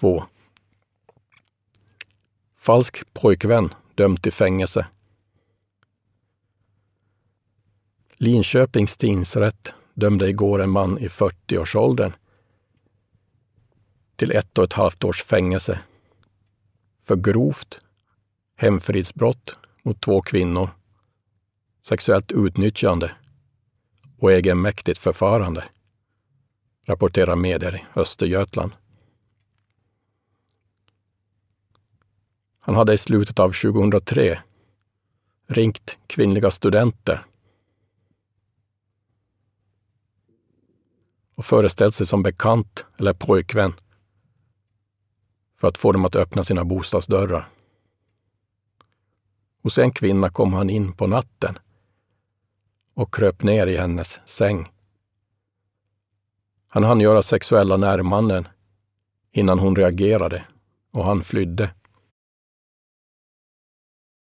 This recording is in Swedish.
2. Falsk pojkvän dömd till fängelse. Linköpings tingsrätt dömde igår en man i 40-årsåldern till 1,5 års fängelse för grovt hemfridsbrott mot 2 kvinnor, sexuellt utnyttjande och egenmäktigt förfarande, rapporterar medier i Östergötland. Han hade i slutet av 2003 ringt kvinnliga studenter och föreställt sig som bekant eller pojkvän för att få dem att öppna sina bostadsdörrar. Hos en kvinna kom han in på natten och kröp ner i hennes säng. Han hann göra sexuella närmanden innan hon reagerade och han flydde.